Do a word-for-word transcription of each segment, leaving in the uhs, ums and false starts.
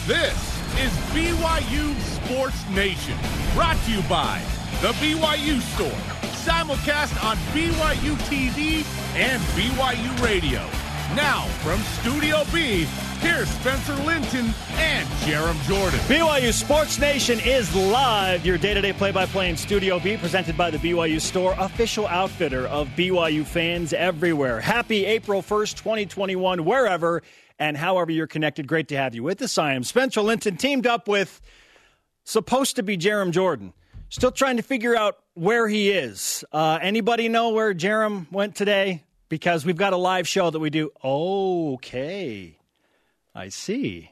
This is B Y U Sports Nation, brought to you by the B Y U Store, simulcast on B Y U T V and B Y U Radio. Now, from Studio B, here's Spencer Linton and Jarom Jordan. B Y U Sports Nation is live, your day-to-day play-by-play in Studio B, presented by the B Y U Store, official outfitter of B Y U fans everywhere. Happy April first, twenty twenty-one, wherever and however you're connected. Great to have you with us. I am Spencer Linton, teamed up with supposed to be Jarom Jordan. Still trying to figure out where he is. Uh, anybody know where Jarom went today? Because we've got a live show that we do. Okay. I see.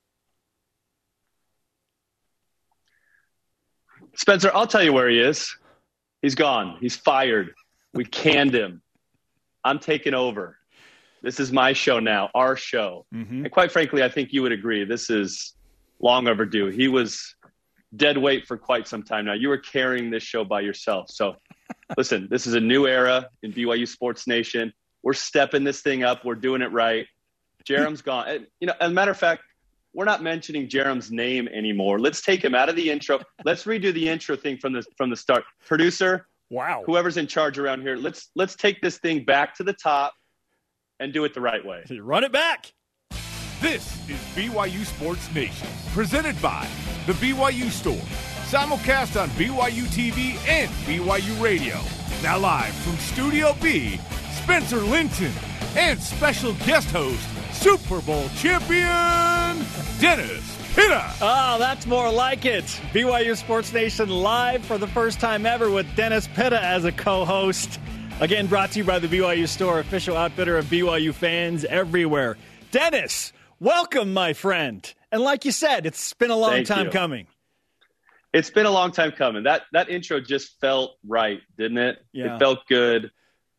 Spencer, I'll tell you where he is. He's gone. He's fired. We canned him. I'm taking over. This is my show now, our show. Mm-hmm. And quite frankly, I think you would agree, this is long overdue. He was dead weight for quite some time now. You were carrying this show by yourself. So listen, this is a new era in B Y U Sports Nation. We're stepping this thing up. We're doing it right. Jarom's gone. And, you know, as a matter of fact, we're not mentioning Jarom's name anymore. Let's take him out of the intro. Let's redo the intro thing from the from the start. Producer, wow. Whoever's in charge around here, let's let's take this thing back to the top and do it the right way. Run it back. This is B Y U Sports Nation, presented by the B Y U Store, simulcast on B Y U T V and B Y U Radio. Now live from Studio B, Spencer Linton and special guest host, Super Bowl champion, Dennis Pitta. Oh, that's more like it. B Y U Sports Nation live for the first time ever with Dennis Pitta as a co-host. Again, brought to you by the B Y U Store, official outfitter of B Y U fans everywhere. Dennis, welcome, my friend. And like you said, it's been a long Thank time you. coming. It's been a long time coming. That that intro just felt right, didn't it? Yeah. It felt good.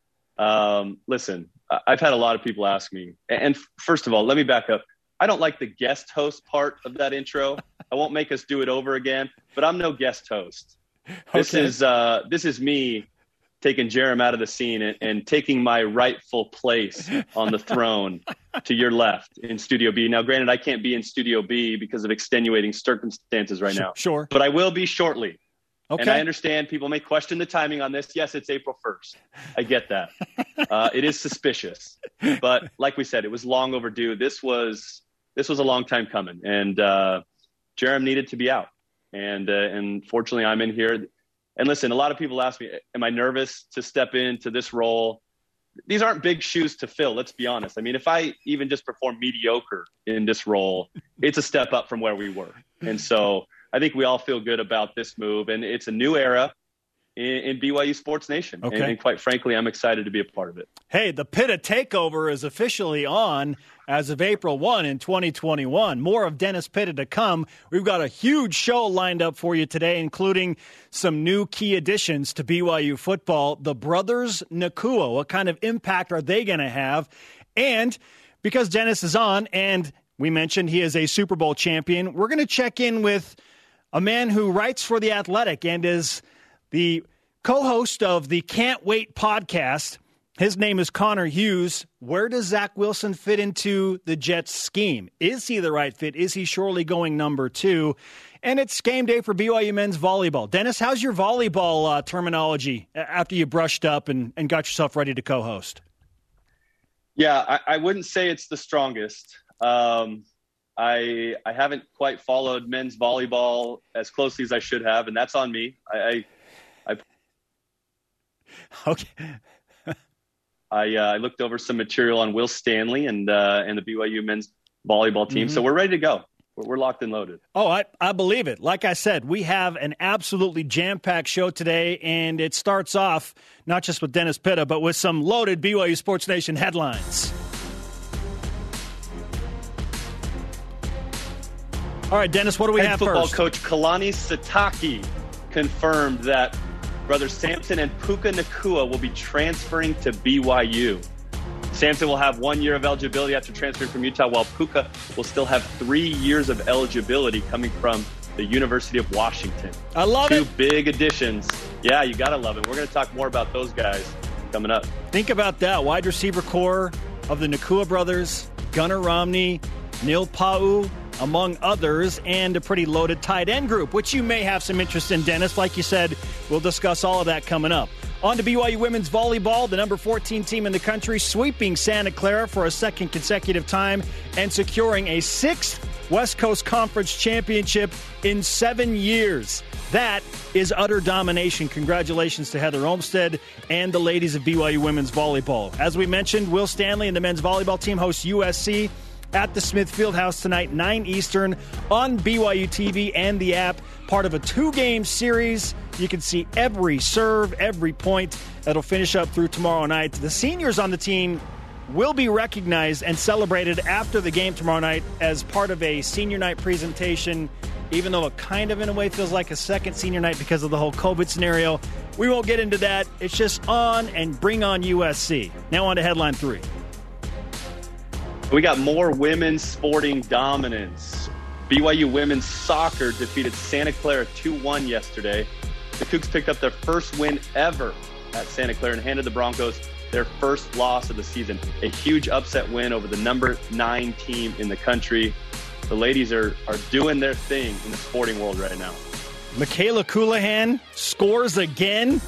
Um, listen, I've had a lot of people ask me, and first of all, let me back up. I don't like the guest host part of that intro. I won't make us do it over again, but I'm no guest host. This Okay. is uh, this is me taking Jarom out of the scene and, and taking my rightful place on the throne to your left in Studio B. Now, granted, I can't be in Studio B because of extenuating circumstances right now. Sure. But I will be shortly. Okay. And I understand people may question the timing on this. Yes, it's April first. I get that. uh, it is suspicious. But like we said, it was long overdue. This was this was a long time coming. And uh, Jarom needed to be out. And, uh, and fortunately, I'm in here. And listen, a lot of people ask me, am I nervous to step into this role? These aren't big shoes to fill, let's be honest. I mean, if I even just perform mediocre in this role, it's a step up from where we were. And so I think we all feel good about this move. And it's a new era in, in B Y U Sports Nation. Okay. And, and quite frankly, I'm excited to be a part of it. Hey, the Pitta Takeover is officially on as of April first in twenty twenty-one. More of Dennis Pitta to come. We've got a huge show lined up for you today, including some new key additions to B Y U football. The brothers Nacua, what kind of impact are they going to have? And because Dennis is on, and we mentioned he is a Super Bowl champion, we're going to check in with a man who writes for The Athletic and is the co-host of the Can't Wait podcast. His name is Connor Hughes. Where does Zach Wilson fit into the Jets scheme? Is he the right fit? Is he surely going number two? And it's game day for B Y U men's volleyball. Dennis, how's your volleyball uh, terminology after you brushed up and, and got yourself ready to co-host? Yeah, I, I wouldn't say it's the strongest. Um, I I haven't quite followed men's volleyball as closely as I should have, and that's on me. I I, I Okay. I, uh, I looked over some material on Will Stanley and uh, and the B Y U men's volleyball team, mm-hmm. So we're ready to go. We're, we're locked and loaded. Oh, I, I believe it. Like I said, we have an absolutely jam-packed show today, and it starts off not just with Dennis Pitta, but with some loaded B Y U Sports Nation headlines. All right, Dennis, what do we Head have football first? Coach Kalani Sitake confirmed that brothers Samson and Puka Nacua will be transferring to B Y U. Samson will have one year of eligibility after transferring from Utah, while Puka will still have three years of eligibility coming from the University of Washington. I love Two it. Two big additions. Yeah, you got to love it. We're going to talk more about those guys coming up. Think about that. Wide receiver core of the Nacua brothers, Gunnar Romney, Neil Pau, among others, and a pretty loaded tight end group, which you may have some interest in, Dennis. Like you said, we'll discuss all of that coming up. On to B Y U women's volleyball, the number fourteen team in the country, sweeping Santa Clara for a second consecutive time and securing a sixth West Coast Conference championship in seven years. That is utter domination. Congratulations to Heather Olmstead and the ladies of B Y U women's volleyball. As we mentioned, Will Stanley and the men's volleyball team host U S C at the Smith Fieldhouse tonight, nine Eastern, on B Y U T V and the app. Part of a two-game series. You can see every serve, every point. That'll finish up through tomorrow night. The seniors on the team will be recognized and celebrated after the game tomorrow night as part of a senior night presentation, even though it kind of in a way feels like a second senior night because of the whole COVID scenario. We won't get into that. It's just on and bring on U S C. Now on to headline three. We got more women's sporting dominance. B Y U women's soccer defeated Santa Clara two one yesterday. The Cougs picked up their first win ever at Santa Clara and handed the Broncos their first loss of the season. A huge upset win over the number nine team in the country. The ladies are, are doing their thing in the sporting world right now. Michaela Colohan scores again.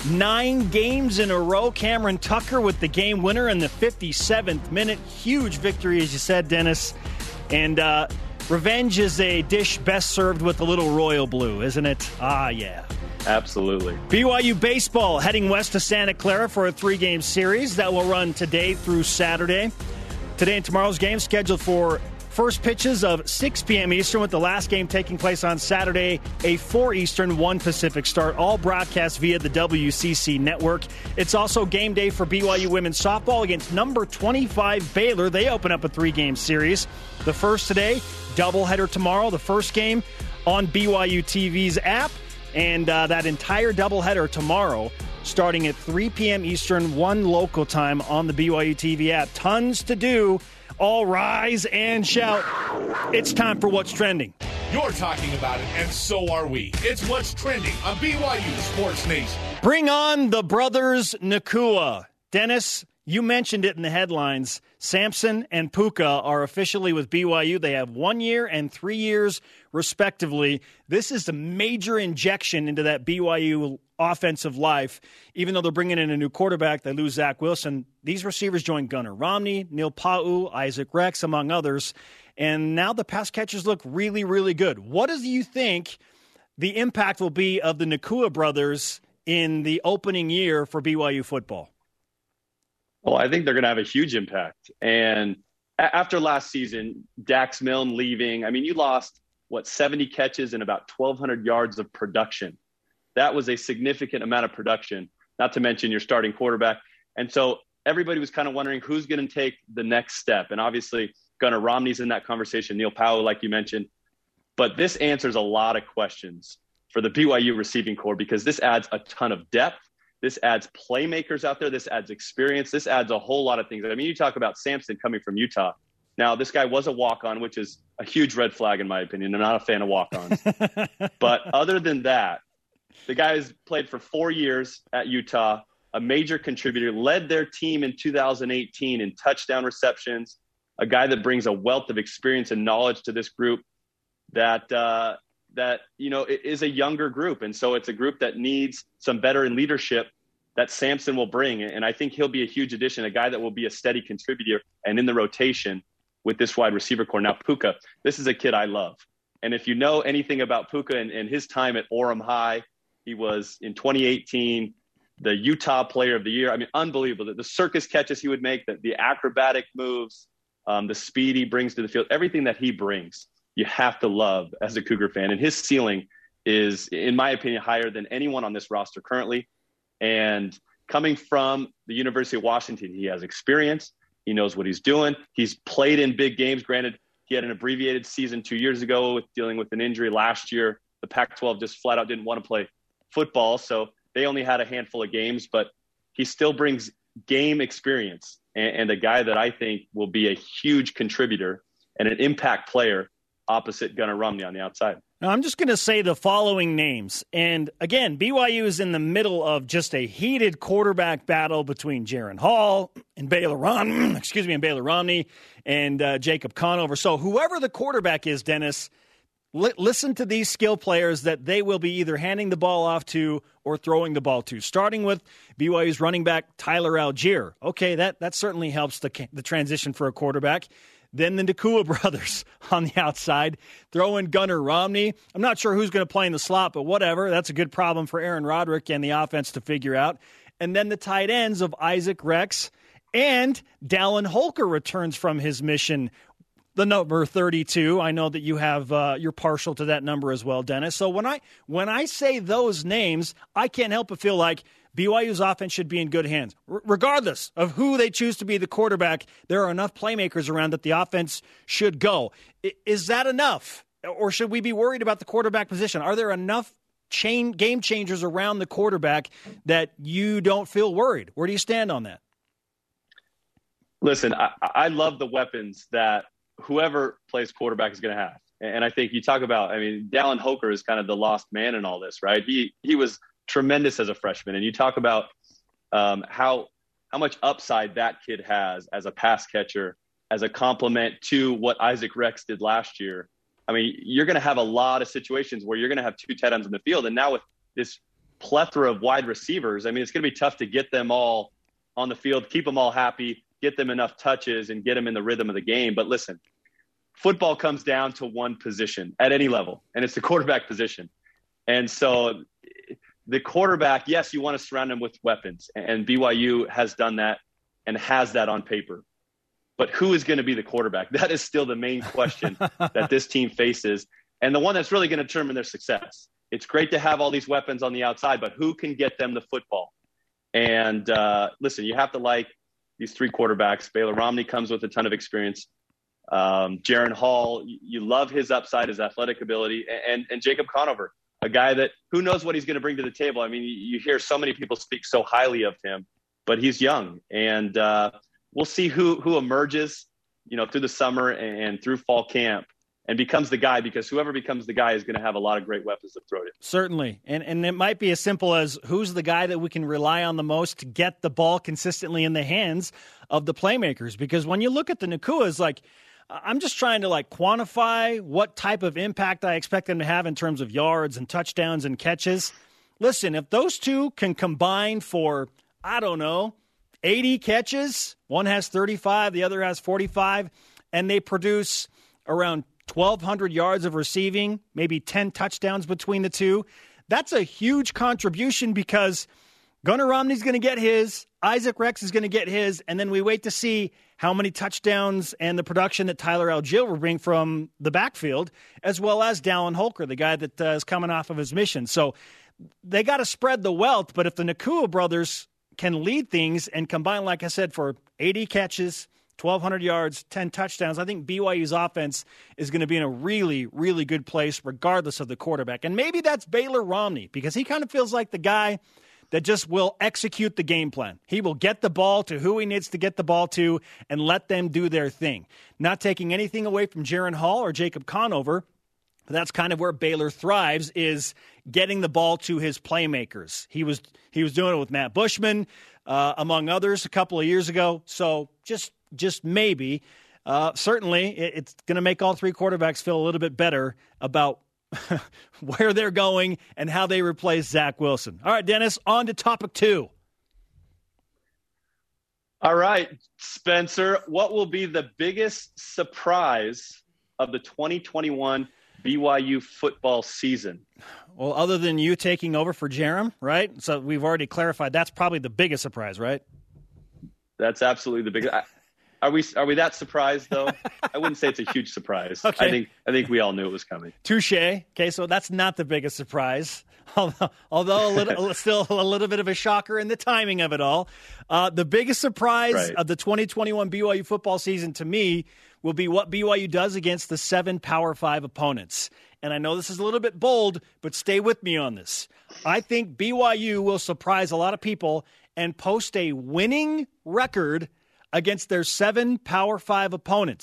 Nine games in a row. Cameron Tucker with the game winner in the fifty-seventh minute. Huge victory, as you said, Dennis. And uh, revenge is a dish best served with a little royal blue, isn't it? Ah, yeah. Absolutely. B Y U baseball heading west to Santa Clara for a three-game series that will run today through Saturday. Today and tomorrow's game scheduled for first pitches of six p.m. Eastern, with the last game taking place on Saturday, a four Eastern, one Pacific start, all broadcast via the W C C network. It's also game day for B Y U women's softball against number twenty-five Baylor. They open up a three-game series. The first today, doubleheader tomorrow. The first game on B Y U T V's app, and uh, that entire doubleheader tomorrow starting at three p.m. Eastern, one local time on the B Y U T V app. Tons to do. All rise and shout. It's time for What's Trending. You're talking about it, and so are we. It's What's Trending on B Y U Sports Nation. Bring on the brothers Nacua. Dennis, you mentioned it in the headlines. Sampson and Puka are officially with B Y U. They have one year and three years, respectively. This is a major injection into that B Y U offensive life. Even though they're bringing in a new quarterback, they lose Zach Wilson. These receivers join Gunnar Romney, Neil Pau, Isaac Rex, among others. And now the pass catchers look really, really good. What do you think the impact will be of the Nacua brothers in the opening year for B Y U football? Well, I think they're going to have a huge impact. And after last season, Dax Milne leaving, I mean, you lost, what, seventy catches and about twelve hundred yards of production. That was a significant amount of production, not to mention your starting quarterback. And so everybody was kind of wondering who's going to take the next step. And obviously, Gunnar Romney's in that conversation, Neil Powell, like you mentioned. But this answers a lot of questions for the B Y U receiving corps, because this adds a ton of depth. This adds playmakers out there. This adds experience. This adds a whole lot of things. I mean, you talk about Sampson coming from Utah. Now, this guy was a walk-on, which is a huge red flag in my opinion. I'm not a fan of walk-ons. But other than that, the guy has played for four years at Utah, a major contributor, led their team in two thousand eighteen in touchdown receptions, a guy that brings a wealth of experience and knowledge to this group that, uh, that, you know, is a younger group. And so it's a group that needs some veteran leadership that Sampson will bring. And I think he'll be a huge addition, a guy that will be a steady contributor and in the rotation with this wide receiver core. Now, Puka, this is a kid I love. And if you know anything about Puka and, and his time at Orem High, he was in twenty eighteen, the Utah Player of the Year. I mean, unbelievable. The, the circus catches he would make, the, the acrobatic moves, um, the speed he brings to the field, everything that he brings, you have to love as a Cougar fan. And his ceiling is, in my opinion, higher than anyone on this roster currently. And coming from the University of Washington, he has experience. He knows what he's doing. He's played in big games. Granted, he had an abbreviated season two years ago with dealing with an injury last year. The Pac twelve just flat out didn't want to play football, so they only had a handful of games, but he still brings game experience and, and a guy that I think will be a huge contributor and an impact player opposite Gunnar Romney on the outside. Now, I'm just going to say the following names. And again, B Y U is in the middle of just a heated quarterback battle between Jaren Hall and Baylor Romney, excuse me, and Baylor Romney and uh, Jacob Conover. So whoever the quarterback is, Dennis, li- listen to these skill players that they will be either handing the ball off to or throwing the ball to. Starting with B Y U's running back Tyler Algier. Okay, that that certainly helps the the transition for a quarterback. Then the Nacua brothers on the outside, throw in Gunnar Romney. I'm not sure who's going to play in the slot, but whatever. That's a good problem for Aaron Roderick and the offense to figure out. And then the tight ends of Isaac Rex and Dallin Holker returns from his mission, the number thirty-two. I know that you have uh, you're partial to that number as well, Dennis. So when I when I say those names, I can't help but feel like B Y U's offense should be in good hands. R- regardless of who they choose to be the quarterback, there are enough playmakers around that the offense should go. I- is that enough? Or should we be worried about the quarterback position? Are there enough chain game changers around the quarterback that you don't feel worried? Where do you stand on that? Listen, I, I love the weapons that whoever plays quarterback is going to have. And I think you talk about, I mean, Dallin Holker is kind of the lost man in all this, right? He he was tremendous as a freshman. And you talk about um, how how much upside that kid has as a pass catcher, as a complement to what Isaac Rex did last year. I mean, you're going to have a lot of situations where you're going to have two tight ends in the field. And now with this plethora of wide receivers, I mean, it's going to be tough to get them all on the field, keep them all happy, get them enough touches and get them in the rhythm of the game. But listen, football comes down to one position at any level, and it's the quarterback position. And so the quarterback, yes, you want to surround him with weapons, and B Y U has done that and has that on paper. But who is going to be the quarterback? That is still the main question that this team faces, and the one that's really going to determine their success. It's great to have all these weapons on the outside, but who can get them the football? And uh, listen, you have to like these three quarterbacks. Baylor Romney comes with a ton of experience. Um, Jaren Hall, you love his upside, his athletic ability, and, and Jacob Conover, a guy that who knows what he's going to bring to the table. I mean, you hear so many people speak so highly of him, but he's young, and uh, we'll see who who emerges, you know, through the summer and through fall camp and becomes the guy, because whoever becomes the guy is going to have a lot of great weapons to throw to. Certainly, and and it might be as simple as who's the guy that we can rely on the most to get the ball consistently in the hands of the playmakers. Because when you look at the Nacuas, like, I'm just trying to like quantify what type of impact I expect them to have in terms of yards and touchdowns and catches. Listen, if those two can combine for, I don't know, eighty catches, one has thirty-five, the other has forty-five, and they produce around twelve hundred yards of receiving, maybe ten touchdowns between the two, that's a huge contribution, because Gunnar Romney's going to get his, Isaac Rex is going to get his, and then we wait to see how many touchdowns and the production that Tyler Algier will bring from the backfield, as well as Dallin Holker, the guy that uh, is coming off of his mission. So they got to spread the wealth, but if the Nacua brothers can lead things and combine, like I said, for eighty catches, twelve hundred yards, ten touchdowns, I think B Y U's offense is going to be in a really, really good place regardless of the quarterback. And maybe that's Baylor Romney, because he kind of feels like the guy that just will execute the game plan. He will get the ball to who he needs to get the ball to and let them do their thing. Not taking anything away from Jaren Hall or Jacob Conover, but that's kind of where Baylor thrives, is getting the ball to his playmakers. He was he was doing it with Matt Bushman, uh, among others, a couple of years ago. So just just maybe, uh, certainly, it, it's going to make all three quarterbacks feel a little bit better about where they're going and how they replace Zach Wilson. All right, Dennis, on to topic two. All right, Spencer, what will be the biggest surprise of the twenty twenty-one B Y U football season? Well, other than you taking over for Jerem, right? So we've already clarified that's probably the biggest surprise, right? That's absolutely the biggest. Are we are we that surprised though? I wouldn't say it's a huge surprise. Okay. I think I think we all knew it was coming. Touche. Okay, so that's not the biggest surprise, although, although a little, still a little bit of a shocker in the timing of it all. Uh, the biggest surprise right. of the twenty twenty-one B Y U football season to me will be what B Y U does against the seven Power Five opponents. And I know this is a little bit bold, but stay with me on this. I think B Y U will surprise a lot of people and post a winning record against their seven Power Five opponents.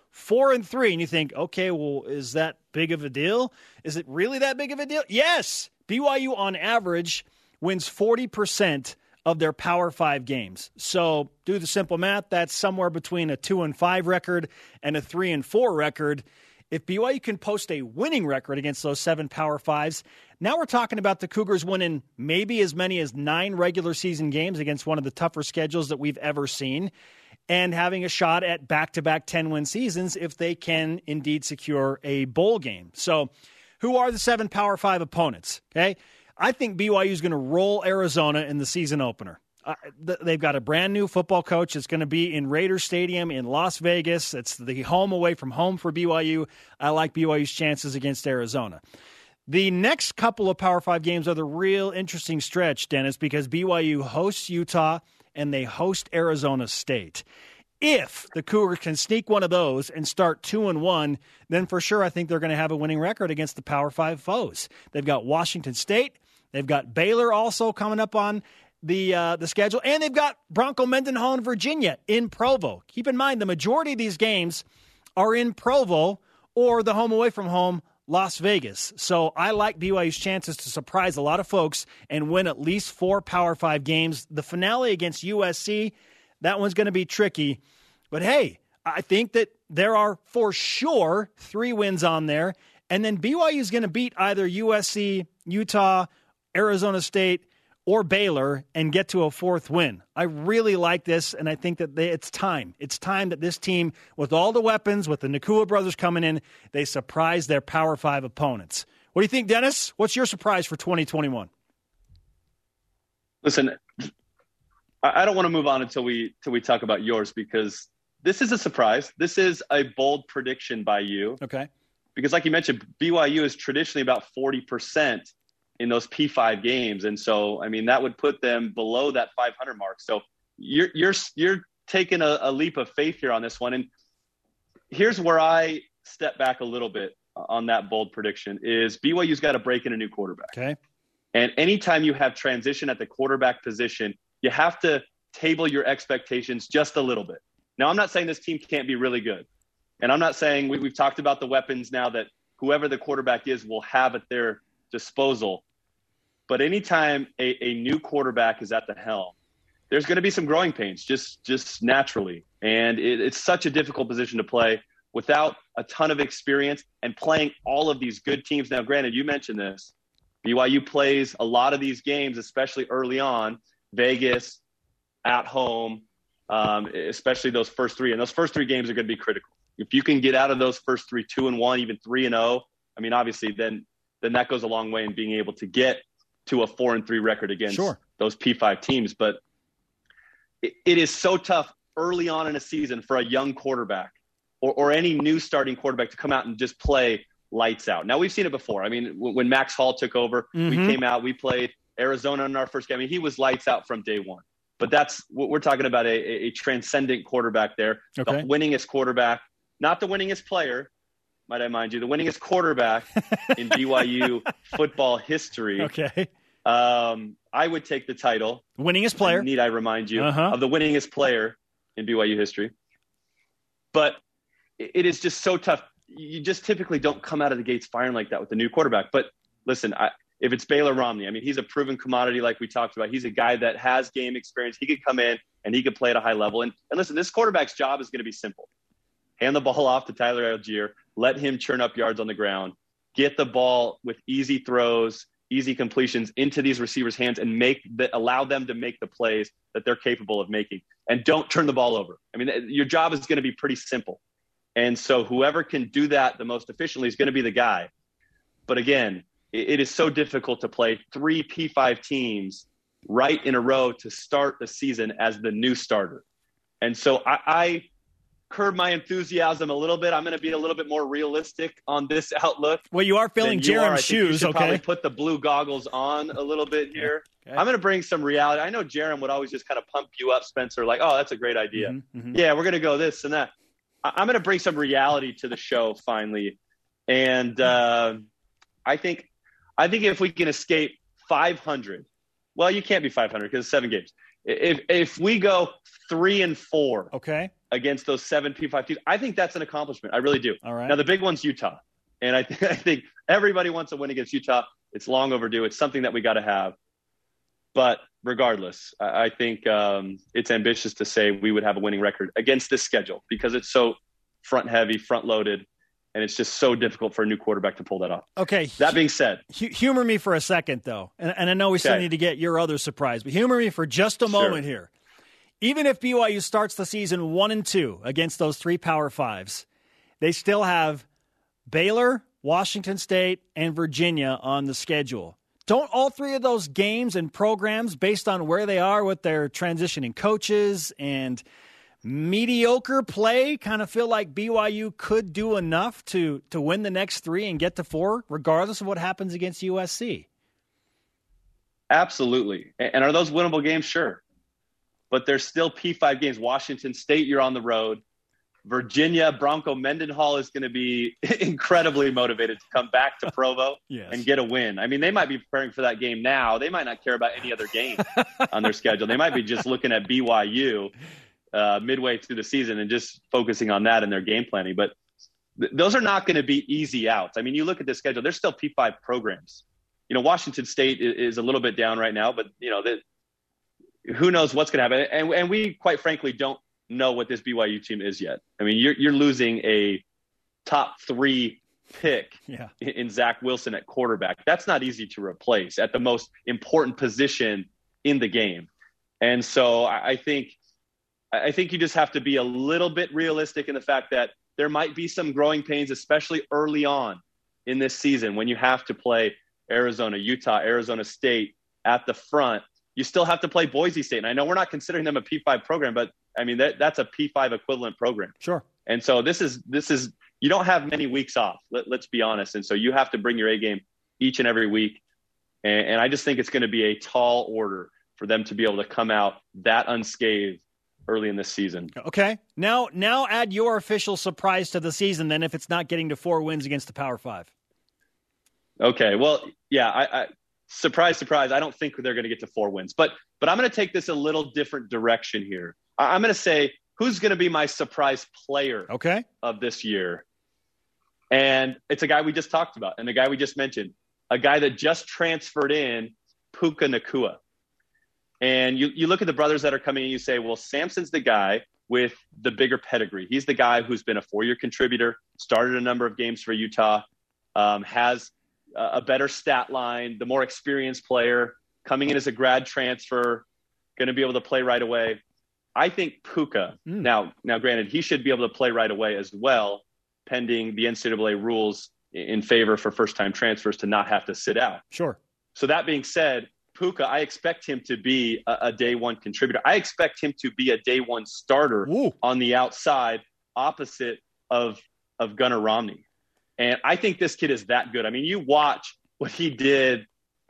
four and three, and you think, okay, well, is that big of a deal? Is it really that big of a deal? Yes. B Y U on average wins forty percent of their Power Five games. So do the simple math. That's somewhere between a two and five record and a three and four record. If B Y U can post a winning record against those seven Power Fives, now we're talking about the Cougars winning maybe as many as nine regular season games against one of the tougher schedules that we've ever seen, and having a shot at back-to-back ten-win seasons if they can indeed secure a bowl game. So who are the seven Power Five opponents? Okay, I think B Y U is going to roll Arizona in the season opener. Uh, th- they've got a brand new football coach. It's going to be in Raiders Stadium in Las Vegas. It's the home away from home for B Y U. I like B Y U's chances against Arizona. The next couple of Power Five games are the real interesting stretch, Dennis, because B Y U hosts Utah and they host Arizona State. If the Cougars can sneak one of those and start two and one, then for sure I think they're going to have a winning record against the Power Five foes. They've got Washington State. They've got Baylor also coming up on the uh, the schedule, and they've got Bronco Mendenhall in Virginia in Provo. Keep in mind, the majority of these games are in Provo or the home away from home, Las Vegas. So I like B Y U's chances to surprise a lot of folks and win at least four Power Five games. The finale against U S C, that one's going to be tricky. But hey, I think that there are for sure three wins on there. And then B Y U is going to beat either U S C, Utah, Arizona State, or Baylor and get to a fourth win. I really like this, and I think that they, it's time. It's time that this team, with all the weapons, with the Nakua brothers coming in, they surprise their Power Five opponents. What do you think, Dennis? What's your surprise for twenty twenty-one? Listen, I don't want to move on until we until we talk about yours, because this is a surprise. This is a bold prediction by you. Okay. Because like you mentioned, B Y U is traditionally about forty percent in those P five games. And so, I mean, that would put them below that five hundred mark. So you're, you're, you're taking a, a leap of faith here on this one. And here's where I step back a little bit on that bold prediction is B Y U's got to break in a new quarterback. Okay. And anytime you have transition at the quarterback position, you have to table your expectations just a little bit. Now, I'm not saying this team can't be really good. And I'm not saying we, we've talked about the weapons now that whoever the quarterback is will have at their disposal. But anytime a, a new quarterback is at the helm, there's going to be some growing pains just, just naturally. And it, it's such a difficult position to play without a ton of experience and playing all of these good teams. Now, granted, you mentioned this. B Y U plays a lot of these games, especially early on, Vegas, at home, um, especially those first three. And those first three games are going to be critical. If you can get out of those first three, two and one, even three and oh, I mean, obviously, then then that goes a long way in being able to get to a four and three record against sure. those P five teams. But it, it is so tough early on in a season for a young quarterback or, or any new starting quarterback to come out and just play lights out. Now, we've seen it before. I mean, w- when Max Hall took over, mm-hmm. we came out, we played Arizona in our first game. I mean, he was lights out from day one. But that's what we're talking about, a, a, a transcendent quarterback there, okay. the winningest quarterback, not the winningest player, might I mind you, the winningest quarterback in B Y U football history. Okay. Um, I would take the title. Winningest player. Need I remind you uh-huh. of the winningest player in B Y U history. But it is just so tough. You just typically don't come out of the gates firing like that with the new quarterback. But listen, I, if it's Baylor Romney, I mean, he's a proven commodity like we talked about. He's a guy that has game experience. He could come in and he could play at a high level. And, and listen, this quarterback's job is going to be simple. Hand the ball off to Tyler Algier. Let him churn up yards on the ground. Get the ball with easy throws, easy completions into these receivers' hands and make the, allow them to make the plays that they're capable of making. And don't turn the ball over. I mean, your job is going to be pretty simple. And so whoever can do that the most efficiently is going to be the guy. But again, it, it is so difficult to play three P five teams right in a row to start the season as the new starter. And so I, I curb my enthusiasm a little bit. I'm going to be a little bit more realistic on this outlook. Well, you are filling Jaron's shoes, you should okay? Probably put the blue goggles on a little bit here. Okay. I'm going to bring some reality. I know Jaron would always just kind of pump you up, Spencer, like, oh, that's a great idea. Mm-hmm, mm-hmm. Yeah, we're going to go this and that. I- I'm going to bring some reality to the show finally. And uh, I think I think if we can escape five hundred, well, you can't be five hundred because it's seven games. If if we go three and four, okay, against those seven P five teams. I think that's an accomplishment. I really do. All right. Now, the big one's Utah. And I, th- I think everybody wants a win against Utah. It's long overdue. It's something that we got to have. But regardless, I, I think um, it's ambitious to say we would have a winning record against this schedule because it's so front-heavy, front-loaded, and it's just so difficult for a new quarterback to pull that off. Okay. That being said. Hu- humor me for a second, though. And, and I know we still okay. need to get your other surprise, but humor me for just a Sure. moment here. Even if B Y U starts the season one and two against those three Power Fives, they still have Baylor, Washington State, and Virginia on the schedule. Don't all three of those games and programs, based on where they are with their transitioning coaches and mediocre play, kind of feel like B Y U could do enough to, to win the next three and get to four, regardless of what happens against U S C? Absolutely. And are those winnable games? Sure. But there's still P five games. Washington State, you're on the road. Virginia, Bronco Mendenhall is going to be incredibly motivated to come back to Provo yes. and get a win. I mean, they might be preparing for that game now. They might not care about any other game on their schedule. They might be just looking at B Y U uh, midway through the season and just focusing on that in their game planning. But th- those are not going to be easy outs. I mean, you look at the schedule, there's still P five programs. You know, Washington State is, is a little bit down right now, but, you know, that who knows what's going to happen. And, and we, quite frankly, don't know what this B Y U team is yet. I mean, you're you're losing a top three pick yeah. in, in Zach Wilson at quarterback. That's not easy to replace at the most important position in the game. And so I, I think I think you just have to be a little bit realistic in the fact that there might be some growing pains, especially early on in this season when you have to play Arizona, Utah, Arizona State at the front. You still have to play Boise State. And I know we're not considering them a P five program, but I mean, that, that's a P five equivalent program. Sure. And so this is, this is, you don't have many weeks off. Let, let's be honest. And so you have to bring your A game each and every week. And, and I just think it's going to be a tall order for them to be able to come out that unscathed early in this season. Okay. Now, now add your official surprise to the season then if it's not getting to four wins against the Power Five. Okay. Well, yeah, I, I surprise, surprise. I don't think they're going to get to four wins, but, but I'm going to take this a little different direction here. I, I'm going to say who's going to be my surprise player okay. of this year. And it's a guy we just talked about. And the guy we just mentioned, a guy that just transferred in, Puka Nacua. And you, you look at the brothers that are coming in, you say, well, Samson's the guy with the bigger pedigree. He's the guy who's been a four-year contributor, started a number of games for Utah, um, has a better stat line, the more experienced player, coming in as a grad transfer, going to be able to play right away. I think Puka, mm. now, now granted, he should be able to play right away as well, pending the N C double A rules in favor for first-time transfers to not have to sit out. Sure. So that being said, Puka, I expect him to be a, a day one contributor. I expect him to be a day one starter Ooh. on the outside, opposite of, of Gunnar Romney. And I think this kid is that good. I mean, you watch what he did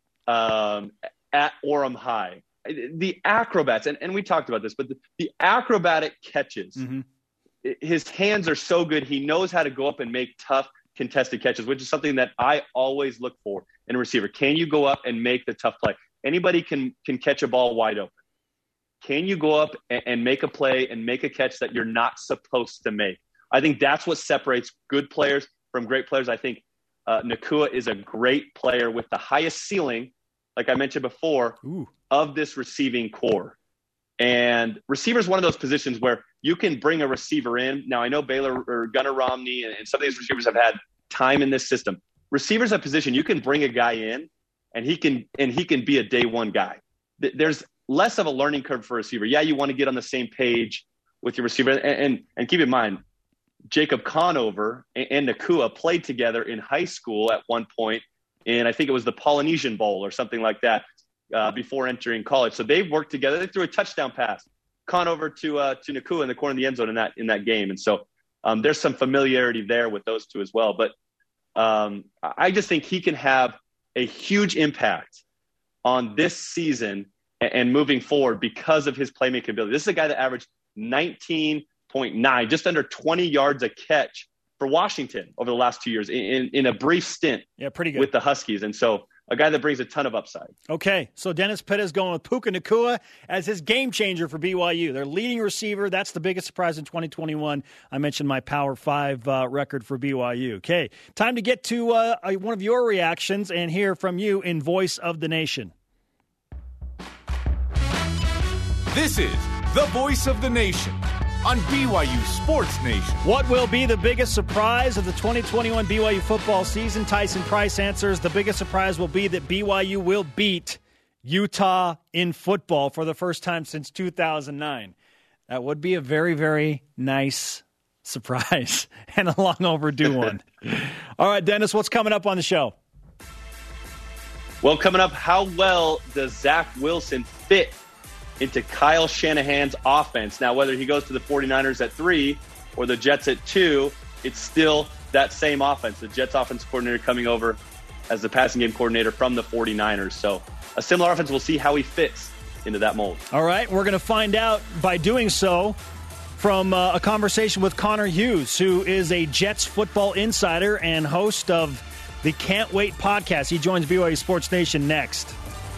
um, at Orem High. The acrobats, and, and we talked about this, but the, the acrobatic catches, mm-hmm. his hands are so good. He knows how to go up and make tough contested catches, which is something that I always look for in a receiver. Can you go up and make the tough play? Anybody can can catch a ball wide open. Can you go up and, and make a play and make a catch that you're not supposed to make? I think that's what separates good players from great players. I think uh, Nacua is a great player with the highest ceiling, like I mentioned before, Ooh. of this receiving core. And receiver is one of those positions where you can bring a receiver in. Now, I know Baylor or Gunnar Romney and, and some of these receivers have had time in this system. Receiver's a position you can bring a guy in, and he can and he can be a day one guy. There's less of a learning curve for a receiver. Yeah, you want to get on the same page with your receiver. And and, and keep in mind, Jacob Conover and, and Nacua played together in high school at one point, and I think it was the Polynesian Bowl or something like that uh, before entering college. So they've worked together. They threw a touchdown pass, Conover to uh, to Nacua in the corner of the end zone in that in that game. And so um, there's some familiarity there with those two as well. But um, I just think he can have a huge impact on this season and, and moving forward because of his playmaking ability. This is a guy that averaged nineteen point nine, just under twenty yards a catch for Washington over the last two years in, in, in a brief stint yeah, pretty good. with the Huskies. And so a guy that brings a ton of upside. Okay, so Dennis Pitta is going with Puka Nacua as his game changer for B Y U. Their leading receiver, that's the biggest surprise in twenty twenty-one. I mentioned my Power five uh, record for B Y U. Okay, time to get to uh, one of your reactions and hear from you in Voice of the Nation. This is the Voice of the Nation on B Y U Sports Nation. What will be the biggest surprise of the twenty twenty-one B Y U football season? Tyson Price answers, the biggest surprise will be that B Y U will beat Utah in football for the first time since two thousand nine. That would be a very, very nice surprise and a long overdue one. All right, Dennis, what's coming up on the show? Well, coming up, how well does Zach Wilson fit into Kyle Shanahan's offense? Now, whether he goes to the 49ers at three or the Jets at two, it's still that same offense. The Jets offense coordinator coming over as the passing game coordinator from the 49ers. So a similar offense. We'll see how he fits into that mold. All right. We're going to find out by doing so from uh, a conversation with Connor Hughes, who is a Jets football insider and host of the Can't Wait podcast. He joins B Y U Sports Nation next.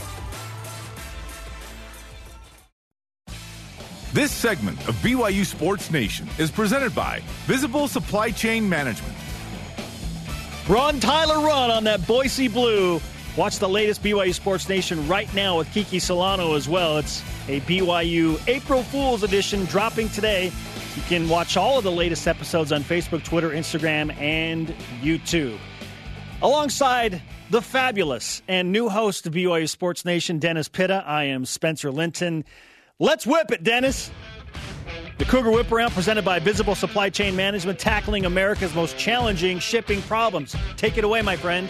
This segment of B Y U Sports Nation is presented by Visible Supply Chain Management. Run, Tyler, run on that Boise Blue. Watch the latest B Y U Sports Nation right now with Kiki Solano as well. It's a B Y U April Fool's edition dropping today. You can watch all of the latest episodes on Facebook, Twitter, Instagram, and YouTube. Alongside the fabulous and new host of B Y U Sports Nation, Dennis Pitta, I am Spencer Linton. Let's whip it, Dennis. The Cougar Whip Around presented by Visible Supply Chain Management, tackling America's most challenging shipping problems. Take it away, my friend.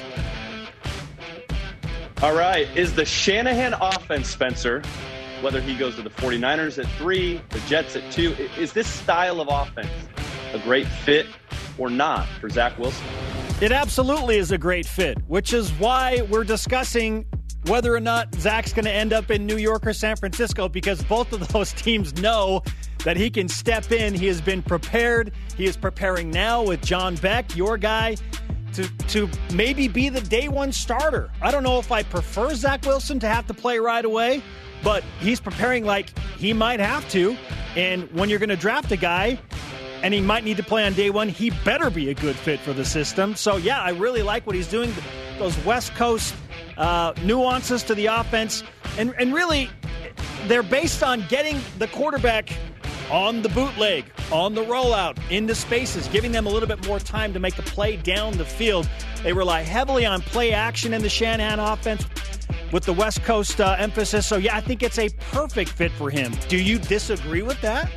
All right. Is the Shanahan offense, Spencer, whether he goes to the 49ers at three, the Jets at two, is this style of offense a great fit or not for Zach Wilson? It absolutely is a great fit, which is why we're discussing whether or not Zach's going to end up in New York or San Francisco, because both of those teams know that he can step in. He has been prepared. He is preparing now with John Beck, your guy, to, to maybe be the day one starter. I don't know if I prefer Zach Wilson to have to play right away, but he's preparing like he might have to. And when you're going to draft a guy and he might need to play on day one, he better be a good fit for the system. So, yeah, I really like what he's doing. Those West Coast Uh, nuances to the offense, and, and really they're based on getting the quarterback on the bootleg, on the rollout, into spaces, giving them a little bit more time to make the play down the field. They rely heavily on play action in the Shanahan offense with the West Coast uh, emphasis. So, yeah, I think it's a perfect fit for him. Do you disagree with that?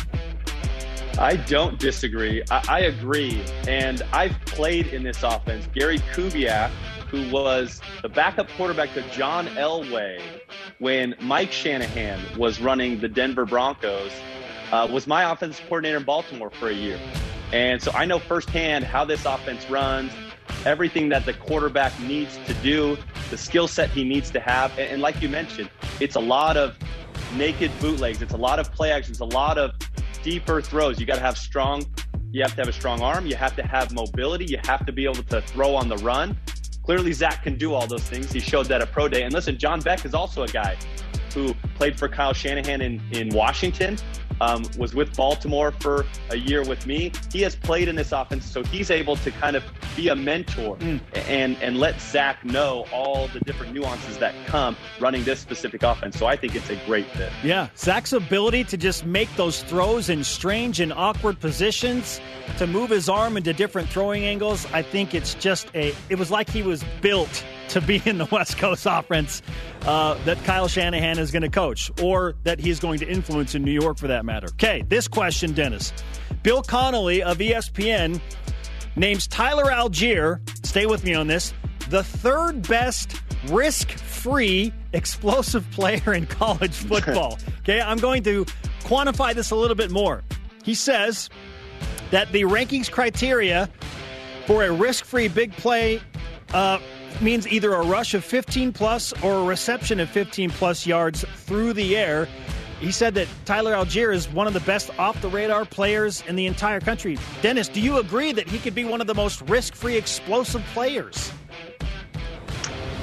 I don't disagree. I, I agree. And I've played in this offense. Gary Kubiak, who was the backup quarterback to John Elway when Mike Shanahan was running the Denver Broncos, uh, was my offensive coordinator in Baltimore for a year. And so I know firsthand how this offense runs, everything that the quarterback needs to do, the skill set he needs to have. And, and like you mentioned, it's a lot of naked bootlegs. It's a lot of play action. It's a lot of deeper throws. You got to have strong, you have to have a strong arm. You have to have mobility. You have to be able to throw on the run. Clearly, Zach can do all those things. He showed that at Pro Day. And listen, John Beck is also a guy who played for Kyle Shanahan in, in Washington, um, was with Baltimore for a year with me. He has played in this offense, so he's able to kind of be a mentor mm. and, and let Zach know all the different nuances that come running this specific offense. So I think it's a great fit. Yeah, Zach's ability to just make those throws in strange and awkward positions, to move his arm into different throwing angles, I think it's just a, it was like he was built to be in the West Coast offense uh, that Kyle Shanahan is going to coach, or that he's going to influence in New York for that matter. Okay, this question, Dennis. Bill Connolly of E S P N names Tyler Algier, stay with me on this, the third best risk-free explosive player in college football. Okay, I'm going to quantify this a little bit more. He says that the rankings criteria for a risk-free big play uh, means either a rush of fifteen plus or a reception of fifteen plus yards through the air. He said that Tyler Algier is one of the best off-the-radar players in the entire country. Dennis, do you agree that he could be one of the most risk-free explosive players?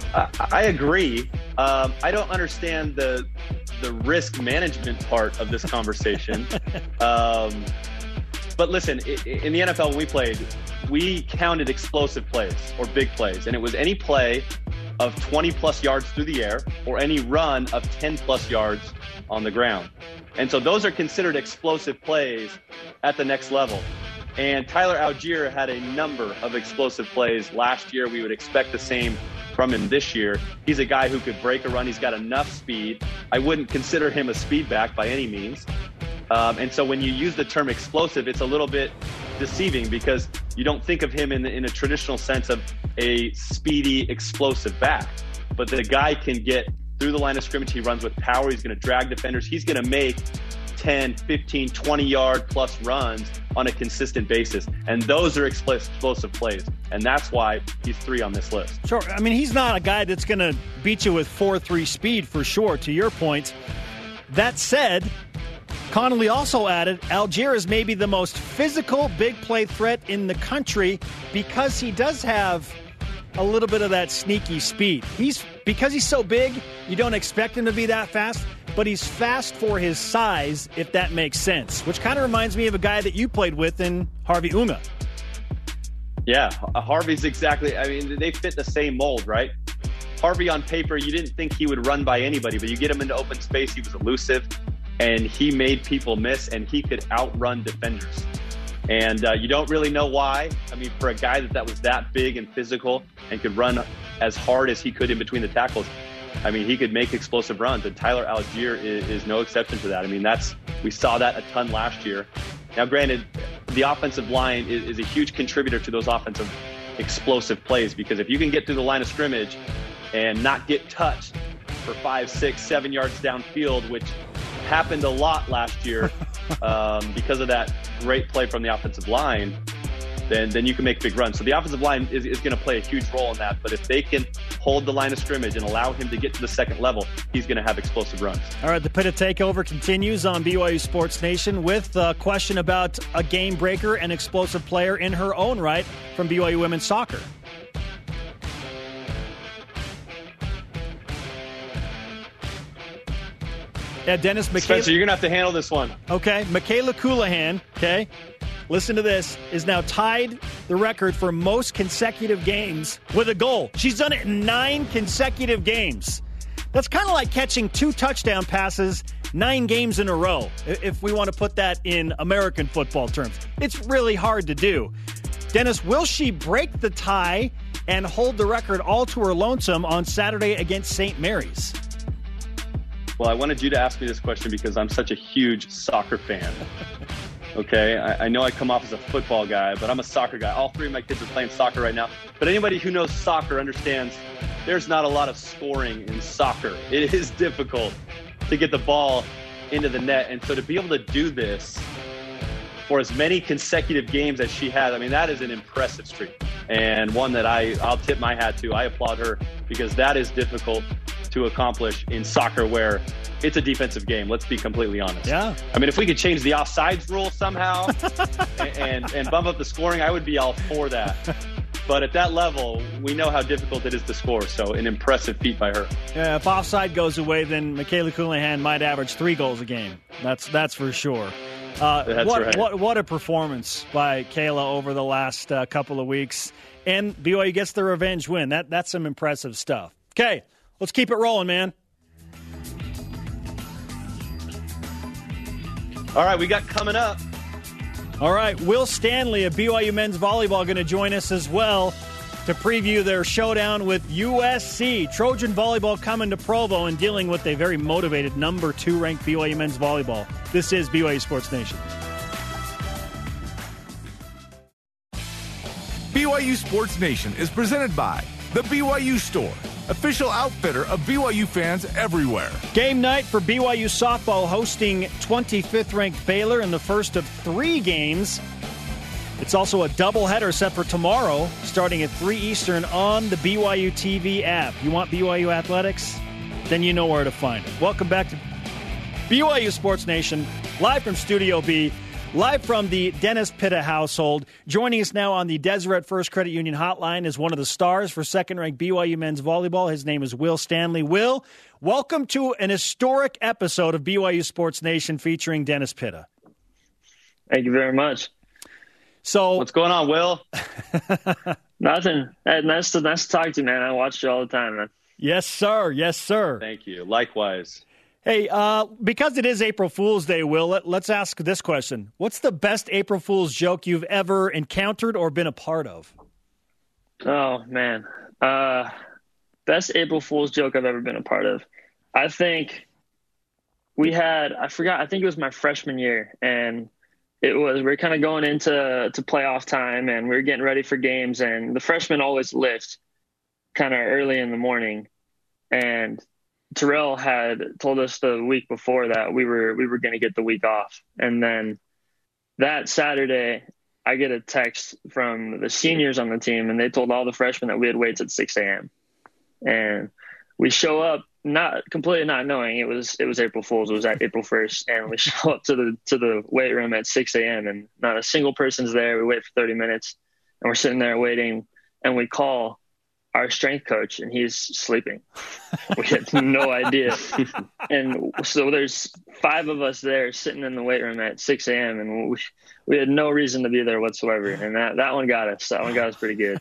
I, I agree. Um, I don't understand the the risk management part of this conversation. um, but listen, in the N F L, when we played, we counted explosive plays or big plays, and it was any play of twenty plus yards through the air or any run of ten plus yards on the ground. And so those are considered explosive plays at the next level. And Tyler Allgeier had a number of explosive plays last year. We would expect the same from him this year. He's a guy who could break a run. He's got enough speed. I wouldn't consider him a speed back by any means. Um, and so when you use the term explosive, it's a little bit deceiving because you don't think of him in, the, in a traditional sense of a speedy, explosive back. But the guy can get through the line of scrimmage. He runs with power. He's going to drag defenders. He's going to make ten, fifteen, twenty yard plus runs on a consistent basis. And those are explosive plays. And that's why he's three on this list. Sure. I mean, he's not a guy that's going to beat you with four three speed for sure, to your point. That said, Connolly also added, Allgeier is maybe the most physical big play threat in the country because he does have a little bit of that sneaky speed. He's because he's so big, you don't expect him to be that fast, but he's fast for his size, if that makes sense, which kind of reminds me of a guy that you played with in Harvey Unga. Yeah, Harvey's exactly, I mean, they fit the same mold, right? Harvey on paper, you didn't think he would run by anybody, but you get him into open space, he was elusive, and he made people miss, and he could outrun defenders. And uh, you don't really know why. I mean, for a guy that, that was that big and physical and could run as hard as he could in between the tackles, I mean, he could make explosive runs, and Tyler Allgeier is, is no exception to that. I mean, that's we saw that a ton last year. Now, granted, the offensive line is, is a huge contributor to those offensive explosive plays because if you can get through the line of scrimmage and not get touched for five, six, seven yards downfield, which happened a lot last year um, because of that great play from the offensive line, then then you can make big runs. So the offensive line is, is going to play a huge role in that. But if they can hold the line of scrimmage and allow him to get to the second level, he's going to have explosive runs. All right, the Pita Takeover continues on B Y U Sports Nation with a question about a game breaker and explosive player in her own right from B Y U women's soccer. Yeah, Dennis McKayla. Spencer, you're going to have to handle this one. Okay. Michaela Colohan, okay, listen to this, is now tied the record for most consecutive games with a goal. She's done it in nine consecutive games. That's kind of like catching two touchdown passes nine games in a row, if we want to put that in American football terms. It's really hard to do. Dennis, will she break the tie and hold the record all to her lonesome on Saturday against Saint Mary's? Well, I wanted you to ask me this question because I'm such a huge soccer fan. Okay, I, I know I come off as a football guy, but I'm a soccer guy. All three of my kids are playing soccer right now. But anybody who knows soccer understands there's not a lot of scoring in soccer. It is difficult to get the ball into the net. And so to be able to do this for as many consecutive games as she has, I mean, that is an impressive streak. And one that I, I'll tip my hat to. I applaud her because that is difficult to accomplish in soccer where it's a defensive game. Let's be completely honest. Yeah. I mean, if we could change the offsides rule somehow and, and and bump up the scoring, I would be all for that. But at that level, we know how difficult it is to score. So an impressive feat by her. Yeah, if offside goes away, then Michaela Colohan might average three goals a game. That's that's for sure. Uh, That's what, right. what what a performance by Kayla over the last uh, couple of weeks. And B Y U gets the revenge win. That That's some impressive stuff. Okay, let's keep it rolling, man. All right, we got coming up. All right, Will Stanley of B Y U men's volleyball going to join us as well to preview their showdown with U S C. Trojan volleyball coming to Provo and dealing with a very motivated number two ranked B Y U men's volleyball. This is B Y U Sports Nation. B Y U Sports Nation is presented by The B Y U Store, official outfitter of B Y U fans everywhere. Game night for B Y U softball hosting twenty-fifth ranked Baylor in the first of three games. It's also a doubleheader set for tomorrow, starting at three Eastern on the B Y U T V app. You want B Y U athletics? Then you know where to find it. Welcome back to B Y U Sports Nation, live from Studio B. Live from the Dennis Pitta household, joining us now on the Deseret First Credit Union hotline is one of the stars for second-ranked B Y U men's volleyball. His name is Will Stanley. Will, welcome to an historic episode of B Y U Sports Nation featuring Dennis Pitta. Thank you very much. So, what's going on, Will? Nothing. Hey, nice to nice to talk to you, man. I watch you all the time, man. Yes, sir. Yes, sir. Thank you. Likewise. Hey, uh, because it is April Fool's Day, Will, let, let's ask this question. What's the best April Fool's joke you've ever encountered or been a part of? Oh, man. Uh, best April Fool's joke I've ever been a part of. I think we had, I forgot, I think it was my freshman year, and it was, we were kind of going into to playoff time, and we were getting ready for games, and the freshmen always lift kind of early in the morning, and Terrell had told us the week before that we were we were going to get the week off. And then that Saturday, I get a text from the seniors on the team, and they told all the freshmen that we had weights at six a.m. And we show up, not completely not knowing it was it was April Fool's. It was at April first, and we show up to the to the weight room at six a.m. and not a single person's there. We wait for thirty minutes, and we're sitting there waiting, and we call our strength coach, and he's sleeping. We had no idea. And so there's five of us there sitting in the weight room at six a.m. and we, we had no reason to be there whatsoever. And that, that one got us. That one got us pretty good.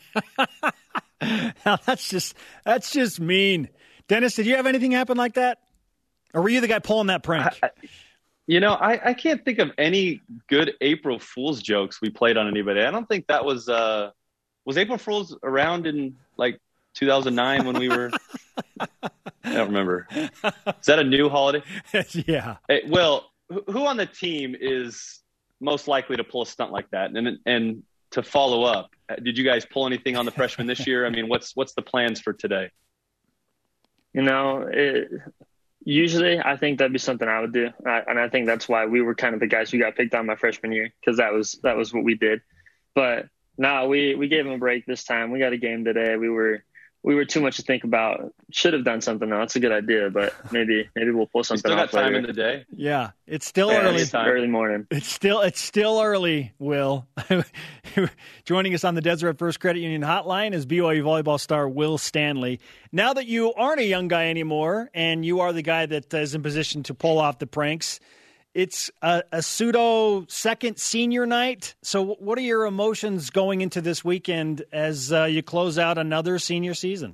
Now that's just that's just mean. Dennis, did you have anything happen like that? Or were you the guy pulling that prank? I, I, you know, I, I can't think of any good April Fool's jokes we played on anybody. I don't think that was uh, – was April Fool's around in like two thousand nine when we were – I don't remember. Is that a new holiday? Yeah. Hey, well, who on the team is most likely to pull a stunt like that? And and to follow up, did you guys pull anything on the freshmen this year? I mean, what's what's the plans for today? You know, it, usually I think that'd be something I would do, I, and I think that's why we were kind of the guys who got picked on my freshman year, because that was that was what we did. But no, we we gave them a break this time. We got a game today. We were. We were too much to think about. Should have done something. Though. That's a good idea, but maybe maybe we'll pull something. You still off got time later. in the day. Yeah, it's still yeah, early. It's early morning. It's still it's still early. Will joining us on the Deseret First Credit Union hotline is B Y U volleyball star Will Stanley. Now that you aren't a young guy anymore, and you are the guy that is in position to pull off the pranks, it's a, a pseudo second senior night. So what are your emotions going into this weekend as uh, you close out another senior season?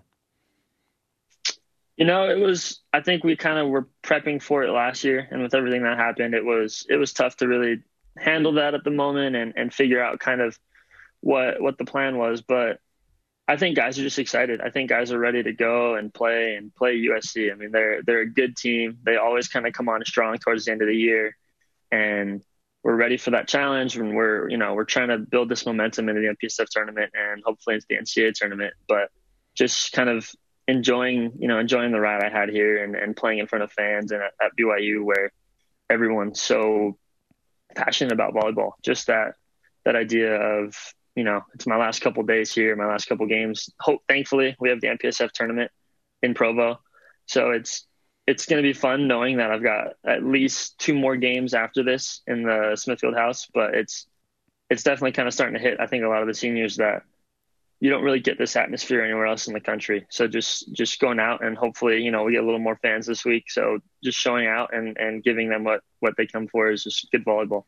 You know, it was, I think we kind of were prepping for it last year, and with everything that happened, it was, it was tough to really handle that at the moment and, and figure out kind of what, what the plan was. But I think guys are just excited. I think guys are ready to go and play and play U S C. I mean, they're they're a good team. They always kind of come on strong towards the end of the year, and we're ready for that challenge. And we're you know we're trying to build this momentum into the M P S F tournament and hopefully into the N C A A tournament. But just kind of enjoying you know enjoying the ride I had here and, and playing in front of fans and at, at B Y U where everyone's so passionate about volleyball. Just that that idea of you know, it's my last couple days here, my last couple games. Hope, thankfully, we have the M P S F tournament in Provo. So it's it's going to be fun knowing that I've got at least two more games after this in the Smithfield House. But it's it's definitely kind of starting to hit, I think, a lot of the seniors that you don't really get this atmosphere anywhere else in the country. So just just going out and hopefully, you know, we get a little more fans this week. So just showing out and, and giving them what, what they come for is just good volleyball.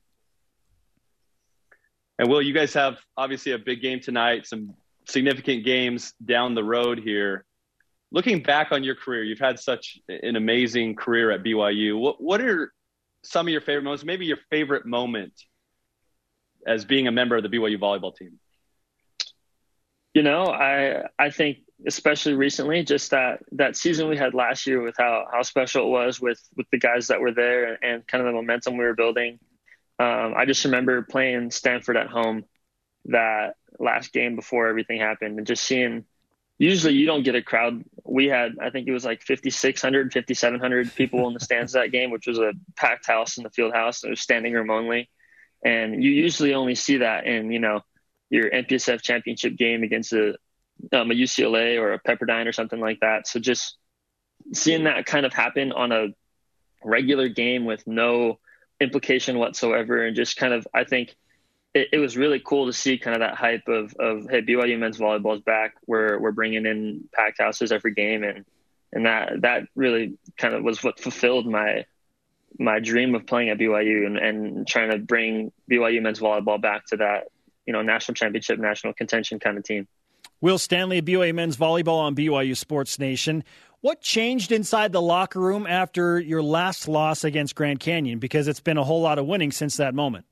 And Will, you guys have obviously a big game tonight, some significant games down the road here. Looking back on your career, you've had such an amazing career at B Y U. What what are some of your favorite moments, maybe your favorite moment as being a member of the B Y U volleyball team? You know, I I think especially recently, just that, that season we had last year with how, how special it was with, with the guys that were there and, and kind of the momentum we were building. Um, I just remember playing Stanford at home that last game before everything happened and just seeing, usually you don't get a crowd. We had, I think it was like fifty-six hundred, fifty-seven hundred people in the stands that game, which was a packed house in the field house. It was standing room only. And you usually only see that in, you know, your N P S F championship game against a, um, a U C L A or a Pepperdine or something like that. So just seeing that kind of happen on a regular game with no implication whatsoever. And just kind of, I think it, it was really cool to see kind of that hype of, of, hey, B Y U men's volleyball is back. We're, we're bringing in packed houses every game. And, and that, that really kind of was what fulfilled my, my dream of playing at B Y U and, and trying to bring B Y U men's volleyball back to that, you know, national championship, national contention kind of team. Will Stanley, B Y U men's volleyball on B Y U Sports Nation. What changed inside the locker room after your last loss against Grand Canyon? Because it's been a whole lot of winning since that moment.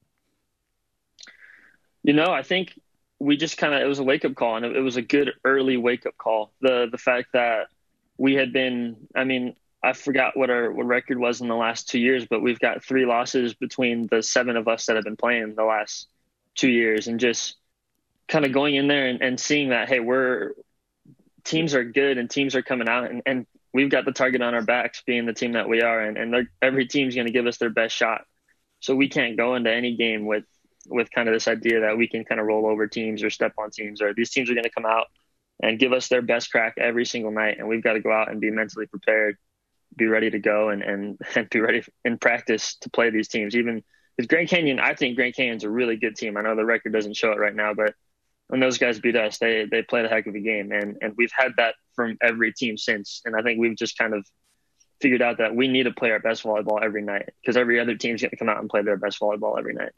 You know, I think we just kind of, it was a wake-up call, and it was a good early wake-up call. The the fact that we had been, I mean, I forgot what our what record was in the last two years, but we've got three losses between the seven of us that have been playing the last two years. And just kind of going in there and, and seeing that, hey, we're teams are good and teams are coming out, and, and we've got the target on our backs being the team that we are. And, and every team's going to give us their best shot. So we can't go into any game with, with kind of this idea that we can kind of roll over teams or step on teams, or these teams are going to come out and give us their best crack every single night. And we've got to go out and be mentally prepared, be ready to go, and, and, and be ready in practice to play these teams. Even with Grand Canyon, I think Grand Canyon's a really good team. I know the record doesn't show it right now, but when those guys beat us, they they played a heck of a game. And, and we've had that from every team since. And I think we've just kind of figured out that we need to play our best volleyball every night, because every other team's going to come out and play their best volleyball every night.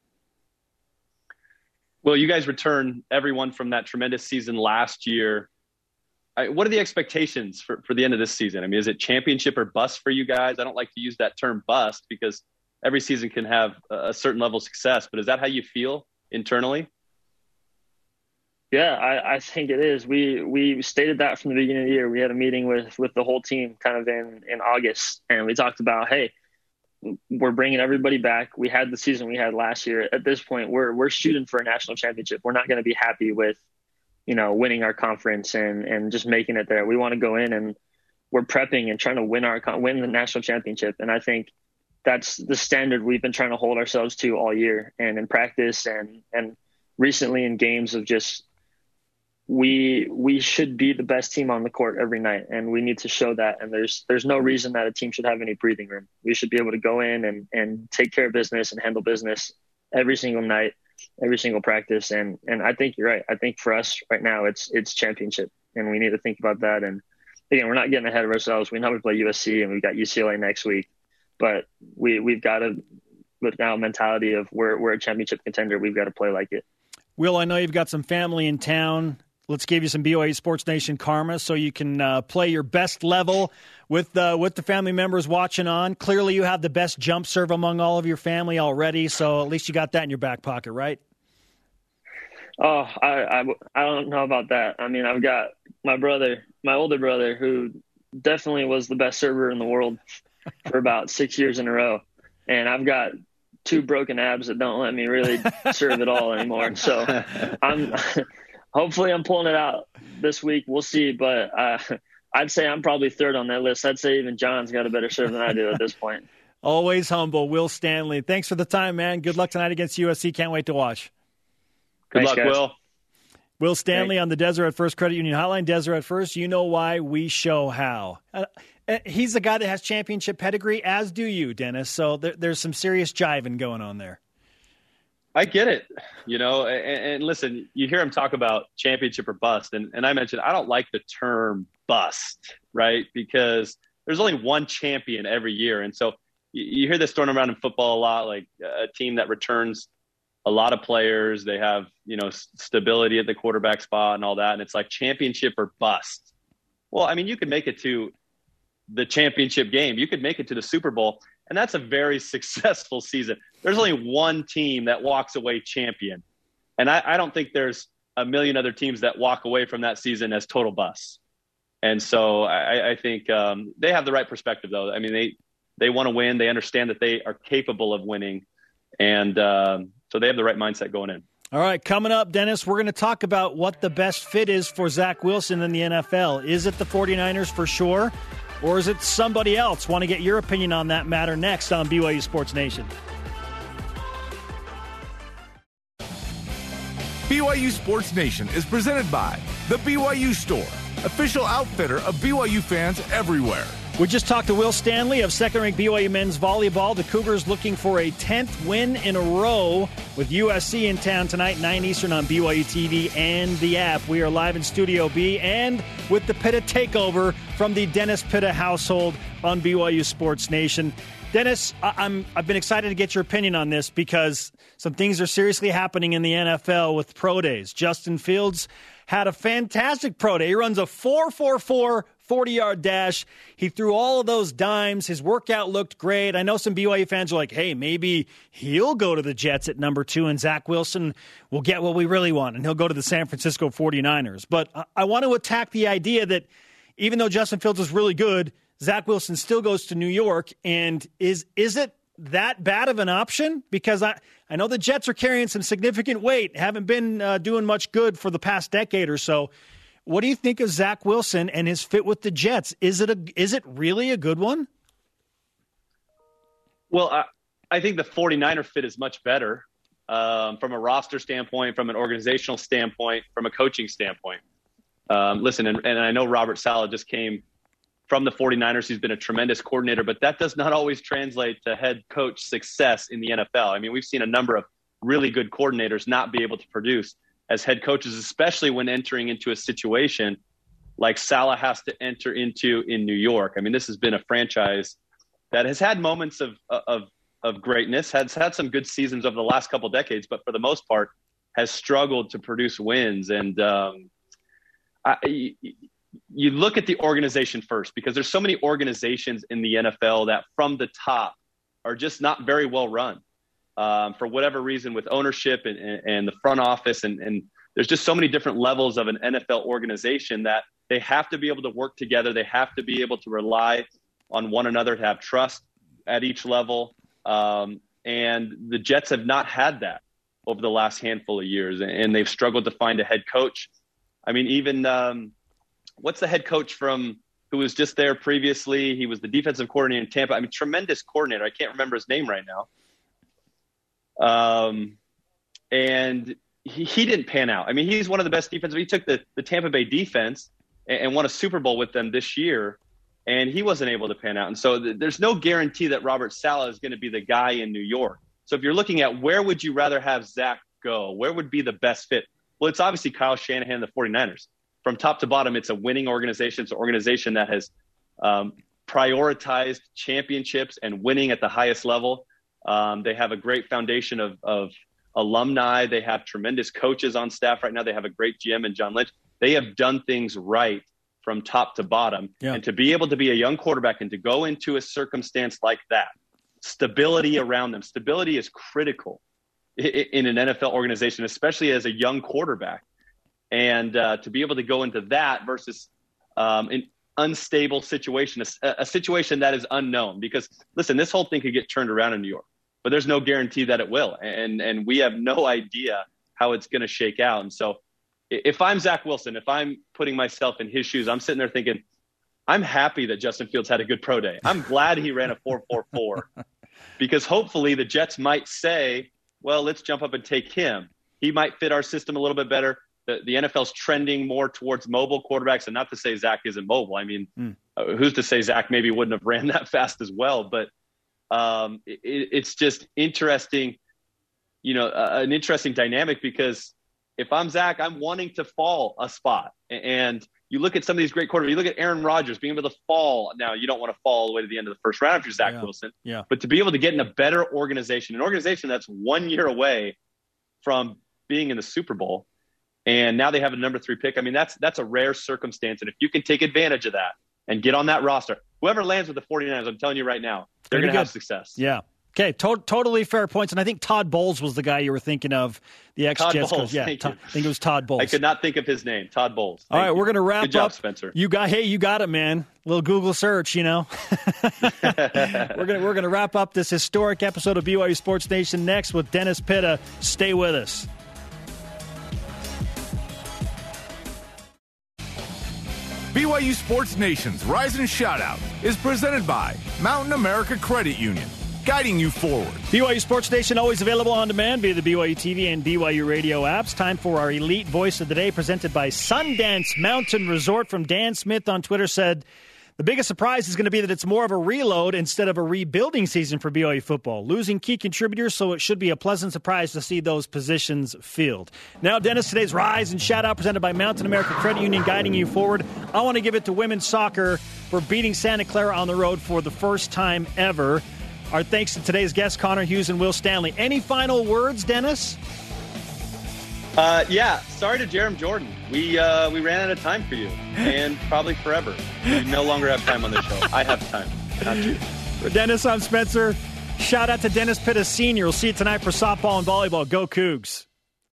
Well, you guys return everyone from that tremendous season last year. I, what are the expectations for, for the end of this season? I mean, is it championship or bust for you guys? I don't like to use that term bust because every season can have a certain level of success, but is that how you feel internally? Yeah, I, I think it is. We we stated that from the beginning of the year. We had a meeting with, with the whole team kind of in, in August, and we talked about, hey, we're bringing everybody back. We had the season we had last year. At this point, we're we're shooting for a national championship. We're not going to be happy with, you know, winning our conference and, and just making it there. We want to go in and we're prepping and trying to win our win the national championship. And I think that's the standard we've been trying to hold ourselves to all year, and in practice and and recently in games of just. We we should be the best team on the court every night, and we need to show that. And there's there's no reason that a team should have any breathing room. We should be able to go in and, and take care of business and handle business every single night, every single practice. And and I think you're right. I think for us right now, it's it's championship, and we need to think about that. And again, we're not getting ahead of ourselves. We know we play U S C and we've got U C L A next week, but we we've got to look now mentality of we're we're a championship contender. We've got to play like it. Will, I know you've got some family in town. Let's give you some B Y U Sports Nation karma so you can uh, play your best level with uh, with the family members watching on. Clearly, you have the best jump serve among all of your family already, so at least you got that in your back pocket, right? Oh, I, I, I don't know about that. I mean, I've got my brother, my older brother, who definitely was the best server in the world for about six years in a row. And I've got two broken abs that don't let me really serve at all anymore. So I'm – hopefully I'm pulling it out this week. We'll see. But uh, I'd say I'm probably third on that list. I'd say even John's got a better serve than I do at this point. Always humble, Will Stanley. Thanks for the time, man. Good luck tonight against U S C. Can't wait to watch. Good Thanks, luck, guys. Will. Will Stanley Thanks. on the Deseret First Credit Union Hotline. Deseret First, you know why, we show how. Uh, he's the guy that has championship pedigree, as do you, Dennis. So there, there's some serious jiving going on there. I get it, you know, and, and listen, you hear him talk about championship or bust. And, and I mentioned, I don't like the term bust, right? Because there's only one champion every year. And so you, you hear this thrown around in football a lot, like a team that returns a lot of players. They have, you know, stability at the quarterback spot and all that. And it's like championship or bust. Well, I mean, you could make it to the championship game. You could make it to the Super Bowl. And that's a very successful season. There's only one team that walks away champion. And I, I don't think there's a million other teams that walk away from that season as total busts. And so I, I think um, they have the right perspective, though. I mean, they, they want to win. They understand that they are capable of winning. And um, so they have the right mindset going in. All right, coming up, Dennis, we're going to talk about what the best fit is for Zach Wilson in the N F L. Is it the 49ers for sure? Or is it somebody else? Want to get your opinion on that matter next on B Y U Sports Nation. B Y U Sports Nation is presented by The B Y U Store, official outfitter of B Y U fans everywhere. We just talked to Will Stanley of second-ranked B Y U men's volleyball. The Cougars looking for a tenth win in a row with U S C in town tonight, nine Eastern on B Y U T V and the app. We are live in Studio B and with the Pitta takeover from the Dennis Pitta household on B Y U Sports Nation. Dennis, I'm, I've been excited to get your opinion on this because some things are seriously happening in the N F L with pro days. Justin Fields had a fantastic pro day. He runs a four four four forty-yard dash. He threw all of those dimes. His workout looked great. I know some B Y U fans are like, hey, maybe he'll go to the Jets at number two and Zach Wilson will get what we really want, and he'll go to the San Francisco forty-niners. But I want to attack the idea that even though Justin Fields is really good, Zach Wilson still goes to New York. And is is it that bad of an option? Because I, I know the Jets are carrying some significant weight, haven't been uh, doing much good for the past decade or so. What do you think of Zach Wilson and his fit with the Jets? Is it a is it really a good one? Well, I, I think the forty-niner fit is much better um, from a roster standpoint, from an organizational standpoint, from a coaching standpoint. Um, listen, and, and I know Robert Saleh just came from the forty-niners. He's been a tremendous coordinator, but that does not always translate to head coach success in the N F L. I mean, we've seen a number of really good coordinators not be able to produce as head coaches, especially when entering into a situation like Saleh has to enter into in New York. I mean, this has been a franchise that has had moments of of, of greatness, has had some good seasons over the last couple of decades, but for the most part has struggled to produce wins. And um, I, you look at the organization first, because there's so many organizations in the N F L that from the top are just not very well run. Um, for whatever reason with ownership and, and, and the front office. And, and there's just so many different levels of an N F L organization that they have to be able to work together. They have to be able to rely on one another, to have trust at each level. Um, and the Jets have not had that over the last handful of years, and they've struggled to find a head coach. I mean, even um, what's the head coach from who was just there previously? He was the defensive coordinator in Tampa. I mean, tremendous coordinator. I can't remember his name right now. Um, and he, he didn't pan out. I mean, he's one of the best defensive. He took the, the Tampa Bay defense and, and won a Super Bowl with them this year, and he wasn't able to pan out. And so th- there's no guarantee that Robert Saleh is going to be the guy in New York. So if you're looking at where would you rather have Zach go, where would be the best fit? Well, it's obviously Kyle Shanahan, the forty-niners. From top to bottom, it's a winning organization. It's an organization that has um, prioritized championships and winning at the highest level. Um, they have a great foundation of, of alumni. They have tremendous coaches on staff right now. They have a great G M in John Lynch. They have done things right from top to bottom. Yeah. And to be able to be a young quarterback and to go into a circumstance like that, stability around them. Stability is critical in, in an N F L organization, especially as a young quarterback. And uh, to be able to go into that versus um, an unstable situation, a, a situation that is unknown. Because, listen, this whole thing could get turned around in New York, but there's no guarantee that it will. And and we have no idea how it's going to shake out. And so if I'm Zach Wilson, if I'm putting myself in his shoes, I'm sitting there thinking, I'm happy that Justin Fields had a good pro day. I'm glad he ran a four four four because hopefully the Jets might say, well, let's jump up and take him. He might fit our system a little bit better. The, the N F L's trending more towards mobile quarterbacks, and not to say Zach isn't mobile. I mean, mm. uh, who's to say Zach maybe wouldn't have ran that fast as well? But um, it, it's just interesting, you know, uh, an interesting dynamic because if I'm Zach, I'm wanting to fall a spot. And you look at some of these great quarterbacks. You look at Aaron Rodgers being able to fall. Now, you don't want to fall all the way to the end of the first round if you're Zach yeah. Wilson. Yeah. But to be able to get in a better organization, an organization that's one year away from being in the Super Bowl, and now they have a number three pick. I mean, that's that's a rare circumstance. And if you can take advantage of that and get on that roster, whoever lands with the forty-niners, I'm telling you right now, they're going to have success. Yeah. Okay, to- totally fair points. And I think Todd Bowles was the guy you were thinking of, the ex-Jets coach. Yeah, Todd, I think it was Todd Bowles. I could not think of his name, Todd Bowles. All right, you. we're going to wrap Good job, up. Spencer. You got, hey, you got it, man. A little Google search, you know. we're going we're gonna wrap up this historic episode of B Y U Sports Nation next with Dennis Pitta. Stay with us. B Y U Sports Nation's Rise and Shoutout is presented by Mountain America Credit Union, guiding you forward. B Y U Sports Nation always available on demand via the B Y U T V and B Y U radio apps. Time for our Elite Voice of the Day presented by Sundance Mountain Resort. From Dan Smith on Twitter said, The biggest surprise is going to be that it's more of a reload instead of a rebuilding season for B Y U football. Losing key contributors, so it should be a pleasant surprise to see those positions filled. Now, Dennis, today's Rise and Shout Out presented by Mountain America Credit Union, guiding you forward. I want to give it to women's soccer for beating Santa Clara on the road for the first time ever. Our thanks to today's guests, Connor Hughes and Will Stanley. Any final words, Dennis? Uh, yeah, sorry to Jerem Jordan. We uh, we ran out of time for you, and probably forever. You no longer have time on this show. I have time, not you. For Dennis, I'm Spencer. Shout out to Dennis Pitta Senior We'll see you tonight for softball and volleyball. Go Cougs.